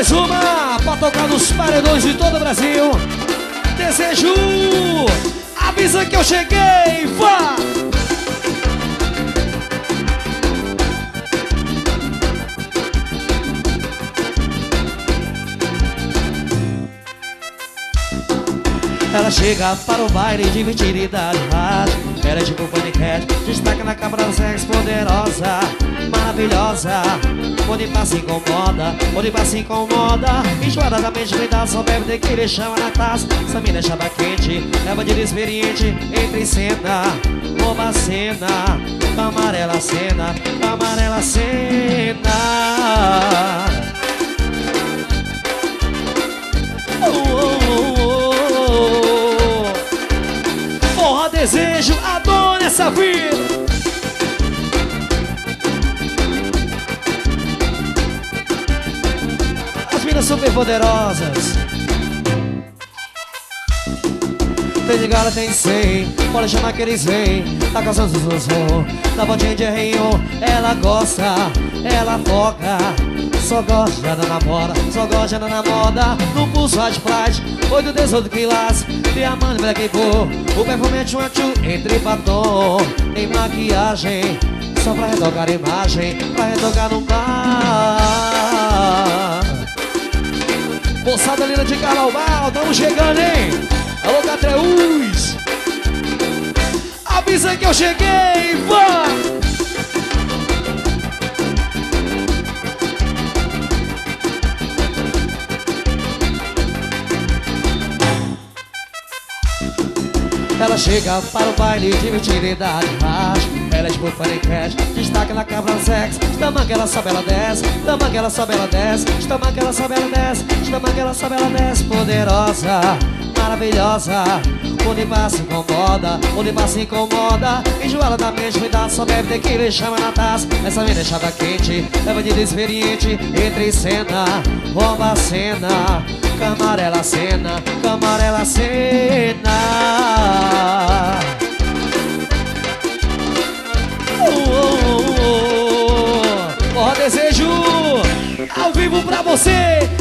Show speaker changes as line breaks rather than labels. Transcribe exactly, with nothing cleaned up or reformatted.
Mais uma pra tocar nos paredões de todo o Brasil. Desejo, avisa que eu cheguei, vá! Ela chega para o baile de mentira e da rádio. Ela é tipo paniquete, destaca na câmara do sexo, poderosa, maravilhosa. Onde passa incomoda, onde passa incomoda. Enjoada da mente, cuidado, só bebe tequila e chama na taça. Essa mina chama quente, é bandida experiente. Entra em cena, rouba a cena. Amarela cena, amarela cena. Oh, oh, oh. Porra, desejo, adoro essa vida. As minas super poderosas. Tem de gala, tem cem. Pode chamar que eles vêm. Tá causando zuzuzum. Da botinha de arreio. Ela gosta, ela foca. Só gosta, já não namora. Só gosta, já não namora. No pulso, hard flight. Oito, dezoito quilates. Diamante, black bull. O perfume é tchum-tchum. Entre batom, tem maquiagem. Só pra retocar a imagem. Pra retocar no bar. Moçada linda de Carnaval, tamo chegando, hein? Alô, Catreus! Avisa que eu cheguei, vá! Ela chega para o baile de mentira e da rádio. Ela é tipo paniquete, destaca na câmara do sexo. Estama que ela sobe, ela desce. Estama que ela sobe, ela desce. Estama que ela sobe, ela desce. Estama que ela sobe, ela desce. Poderosa, maravilhosa. Onde passa incomoda, onde passa incomoda. Enjoada da mente, cuidado, só bebe tequila e chama na taça. Essa mina é chata quente, é bandida experiente. Entra em cena, rouba a cena. Camarela cena, camarela cena. Oh, oh, oh, oh. Ó, desejo ao vivo pra você.